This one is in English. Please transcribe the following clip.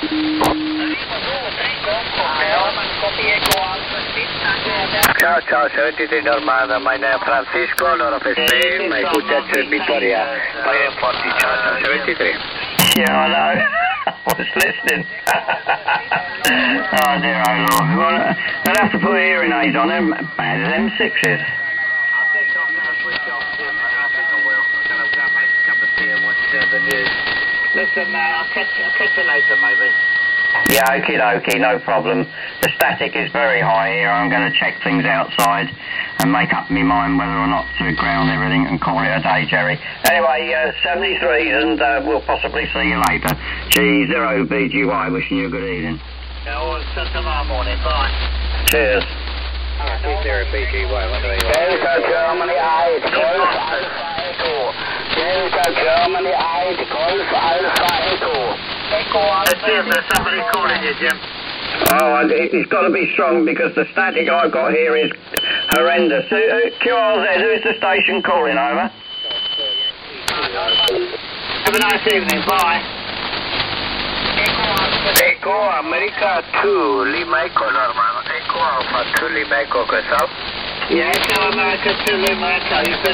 Ciao, ciao, 73 Normanda, my name is Francisco, Lord of Spain, my good at Victoria, I am 40, ciao, ciao, 73. Yeah, I know. I was listening. Oh dear, oh Lord. Well, they'll have to put hearing aids on them, bad as them sixes. Listen, I'll catch you later, maybe. Yeah, okie dokie, no problem. The static is very high here. I'm going to check things outside and make up my mind whether or not to ground everything and call it a day, Jerry. Anyway, 73s, and we'll possibly see you later. G0BGY, wishing you a good evening. No, until tomorrow morning, bye. Cheers. G0BGY, what do you want? Delta Germany 8, Golf Alpha Echo. Delta Germany 8, Golf Alpha Echo. There's somebody calling you, Jim. Oh, it's got to be strong because the static I've got here is horrendous. QRZ, who's the station calling over? Have a nice evening, bye. Echo America 2, Lima Echo, Norman. Echo Alpha 2, Lima Echo, questo? Yeah, Echo America 2, Lima Echo.